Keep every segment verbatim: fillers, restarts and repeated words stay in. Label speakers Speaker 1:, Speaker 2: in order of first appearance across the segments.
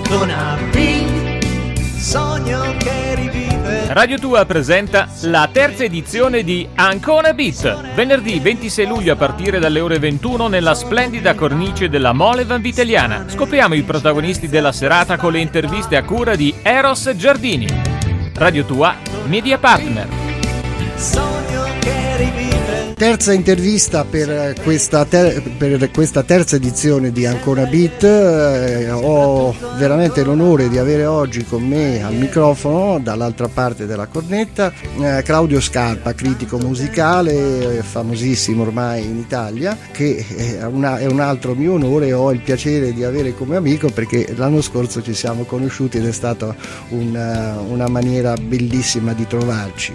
Speaker 1: Ancona Beat, sogno che rivive.
Speaker 2: Radio Tua presenta la terza edizione di Ancona Beat, venerdì ventisei luglio a partire dalle ore ventuno nella splendida cornice della Mole Vanvitelliana. Scopriamo i protagonisti della serata con le interviste a cura di Eros Giardini. Radio Tua, media partner.
Speaker 1: Sogno che rivive.
Speaker 3: Terza intervista per questa, ter- per questa terza edizione di Ancona Beat. Eh, ho veramente l'onore di avere oggi con me al microfono, dall'altra parte della cornetta, eh, Claudio Scarpa, critico musicale, eh, famosissimo ormai in Italia, che è, una, è un altro mio onore. Ho il piacere di avere come amico perché l'anno scorso ci siamo conosciuti ed è stata una, una maniera bellissima di trovarci.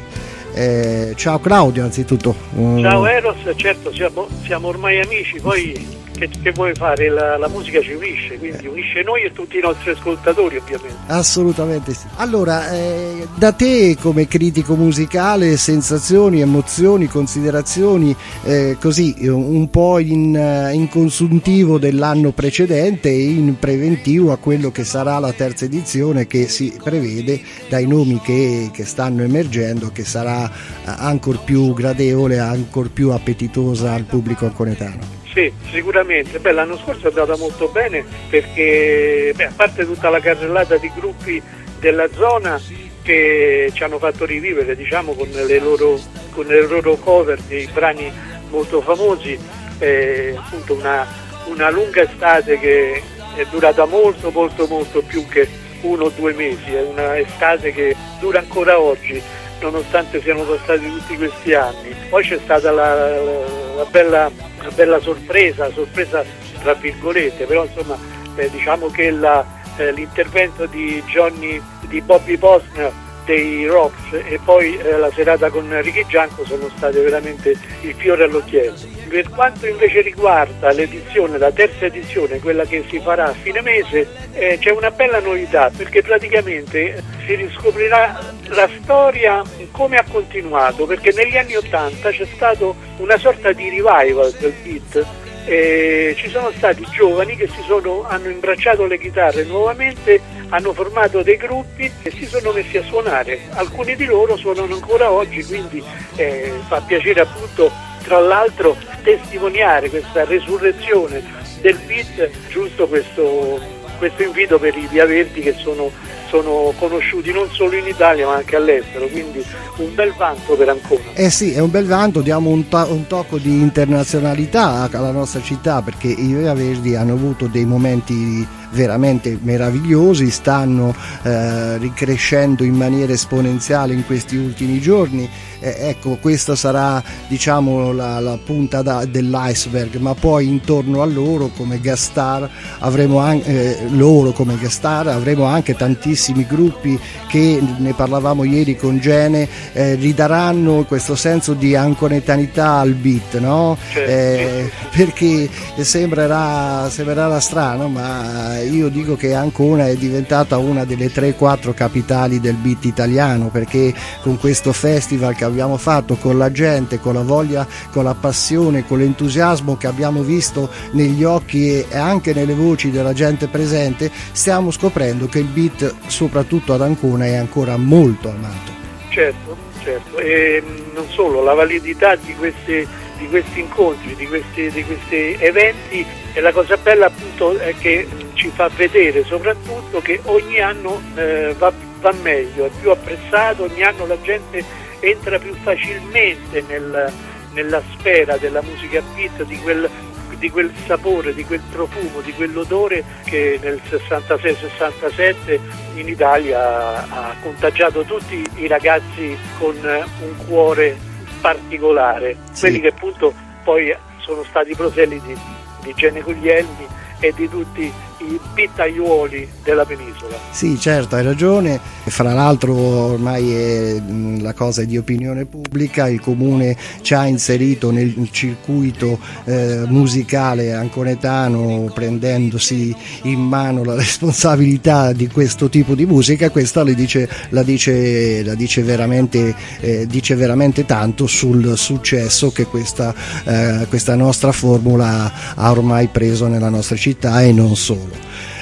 Speaker 3: Eh, ciao Claudio, anzitutto.
Speaker 4: Ciao Eros, certo siamo, siamo ormai amici, poi che, che vuoi fare? La, la musica ci unisce, quindi unisce noi e tutti i nostri ascoltatori ovviamente.
Speaker 3: Assolutamente sì. Allora, eh, da te come critico musicale, sensazioni, emozioni, considerazioni, eh, così un po' in, in consuntivo dell'anno precedente e in preventivo a quello che sarà la terza edizione, che si prevede dai nomi che, che stanno emergendo che sarà ancor più gradevole, ancor più appetitosa al pubblico anconetano.
Speaker 4: Sì, sicuramente. Beh, l'anno scorso è andata molto bene perché, beh, a parte tutta la carrellata di gruppi della zona che ci hanno fatto rivivere, diciamo, con le loro, con le loro cover dei brani molto famosi, eh, appunto una, una lunga estate che è durata molto molto molto più che uno o due mesi, è una estate che dura ancora oggi, nonostante siano passati tutti questi anni. Poi c'è stata la, la, la, bella, la bella sorpresa, sorpresa tra virgolette, però insomma eh, diciamo che la, eh, l'intervento di Johnny, di Bobby Posner dei Rocks e poi eh, la serata con Ricky Gianco sono state veramente il fiore all'occhiello. Per quanto invece riguarda l'edizione, la terza edizione, quella che si farà a fine mese, eh, c'è una bella novità perché praticamente si riscoprirà la storia come ha continuato, perché negli anni Ottanta c'è stato una sorta di revival del beat. Eh, ci sono stati giovani che si sono, hanno imbracciato le chitarre nuovamente, hanno formato dei gruppi e si sono messi a suonare. Alcuni di loro suonano ancora oggi, quindi eh, fa piacere appunto, tra l'altro, testimoniare questa resurrezione del beat. Giusto questo, questo invito per i Via Verdi che sono, sono conosciuti non solo in Italia ma anche all'estero, quindi un bel vanto per Ancona.
Speaker 3: Eh sì, è un bel vanto, diamo un, to- un tocco di internazionalità alla nostra città, perché i Via Verdi hanno avuto dei momenti veramente meravigliosi, stanno eh, ricrescendo in maniera esponenziale in questi ultimi giorni. Eh, ecco, questa sarà, diciamo, la, la punta da, dell'iceberg, ma poi intorno a loro come guest star avremo anche eh, loro come guest star avremo anche tantissimi gruppi che, ne parlavamo ieri con Gene, eh, ridaranno questo senso di anconetanità al beat, no? Eh, perché sembrerà sembrerà strano, ma io dico che Ancona è diventata una delle tre quattro capitali del beat italiano, perché con questo festival che abbiamo fatto, con la gente, con la voglia, con la passione, con l'entusiasmo che abbiamo visto negli occhi e anche nelle voci della gente presente, stiamo scoprendo che il beat, soprattutto ad Ancona, è ancora molto amato.
Speaker 4: Certo, certo, e non solo, la validità di questi, di questi incontri, di questi, di questi eventi, e la cosa bella appunto è che ci fa vedere soprattutto che ogni anno eh, va, va meglio, è più apprezzato, ogni anno la gente entra più facilmente nel, nella sfera della musica beat, di quel, di quel sapore, di quel profumo, di quell'odore che nel sessantasei sessantasette in Italia ha contagiato tutti i ragazzi con un cuore particolare, sì. Quelli che appunto poi sono stati proseliti di Gene Guglielmi e di tutti i pittaiuoli della penisola.
Speaker 3: Sì, certo, hai ragione. Fra l'altro ormai è la cosa di opinione pubblica, il comune ci ha inserito nel circuito eh, musicale anconetano, prendendosi in mano la responsabilità di questo tipo di musica, e questa la dice, la dice, la dice, veramente, eh, dice veramente tanto sul successo che questa, eh, questa nostra formula ha ormai preso nella nostra città e non solo.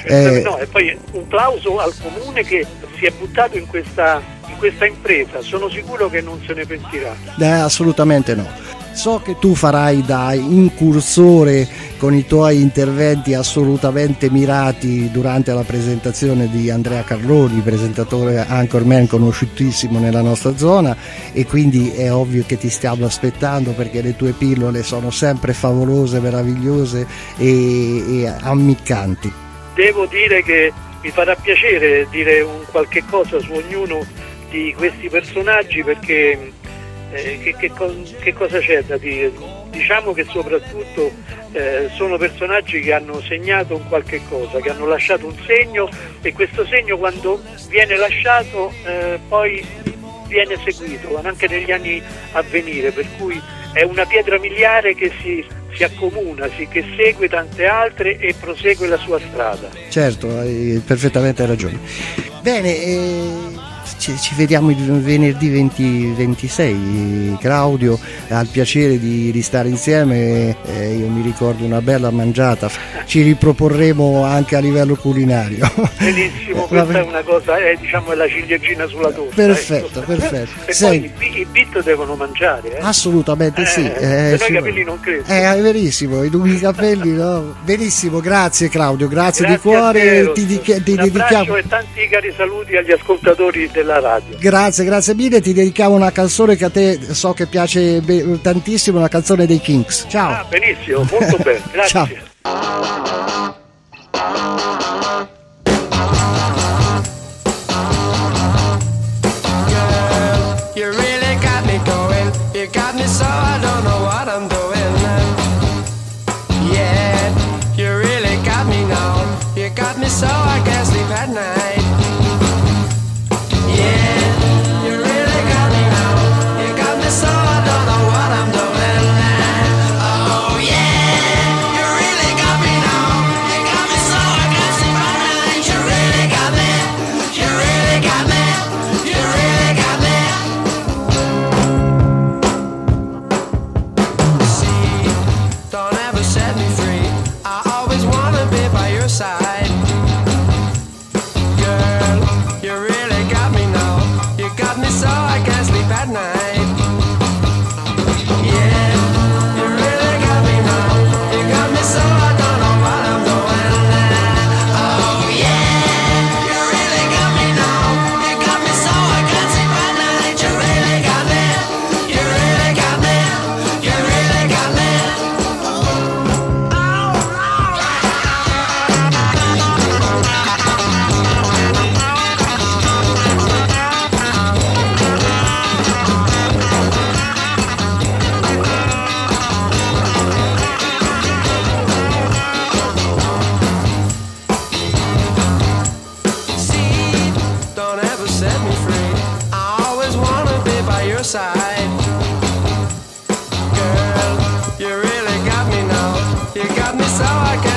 Speaker 4: Eh, no, e poi un plauso al comune che si è buttato in questa, in questa impresa, sono sicuro che non se ne pentirà.
Speaker 3: Eh, assolutamente no. So che tu farai da incursore con i tuoi interventi assolutamente mirati durante la presentazione di Andrea Carloni, presentatore anchorman conosciutissimo nella nostra zona, e quindi è ovvio che ti stiamo aspettando perché le tue pillole sono sempre favolose, meravigliose e, e ammiccanti.
Speaker 4: Devo dire che mi farà piacere dire un qualche cosa su ognuno di questi personaggi perché eh, che, che, che cosa c'è da dire? Diciamo che soprattutto eh, sono personaggi che hanno segnato un qualche cosa, che hanno lasciato un segno, e questo segno quando viene lasciato eh, poi viene seguito anche negli anni a venire, per cui è una pietra miliare che si, si accomuna, si, che segue tante altre e prosegue la sua strada.
Speaker 3: Certo, hai perfettamente ragione. Bene, eh, ci, ci vediamo il venerdì venti ventisei, Claudio, ha il piacere di, di stare insieme, eh, io mi ricordo una bella mangiata, ci riproporremo anche a livello culinario.
Speaker 4: Benissimo, questa è una cosa, è, diciamo, è la ciliegina sulla torta.
Speaker 3: Perfetto,
Speaker 4: ecco.
Speaker 3: perfetto.
Speaker 4: E
Speaker 3: Sei...
Speaker 4: poi i, i bit devono mangiare. Eh?
Speaker 3: Assolutamente
Speaker 4: eh,
Speaker 3: sì.
Speaker 4: Eh,
Speaker 3: eh,
Speaker 4: se no
Speaker 3: sì,
Speaker 4: i capelli non crescono.
Speaker 3: Eh, è verissimo, i lunghi capelli, no? Benissimo, grazie Claudio, grazie,
Speaker 4: Grazie
Speaker 3: di cuore,
Speaker 4: te,
Speaker 3: ti, ti, ti
Speaker 4: un abbraccio
Speaker 3: dedichiamo...
Speaker 4: e tanti cari saluti agli ascoltatori della radio.
Speaker 3: Grazie, grazie mille, ti dedichiamo una canzone che a te so che piace be- tantissimo, una canzone dei Kinks. Ciao.
Speaker 4: Ah, benissimo, molto bene, grazie.
Speaker 3: Ciao.
Speaker 5: You really got me going. You got me so I don't know what I'm doing. Yeah, you really got me now. You got me so I can't sleep at night. Yeah, you really got me now. You got me so I don't know what I'm doing. Oh yeah, you really got me now. You got me so I can't sleep at night. You really got me. You really got me. You really got me. Don't ever set me free. I always wanna be by your side. Girl, you really got me now. You got me so I can't sleep at night. Yeah, you really got me now. You got me so I don't know what I'm doing. Oh yeah, you really got me now. You got me so I can't sleep at night. You really got me. You really got me. You really got me. See, don't ever set me free. I always wanna be by your side. Girl, you really got me now. You got me so I can't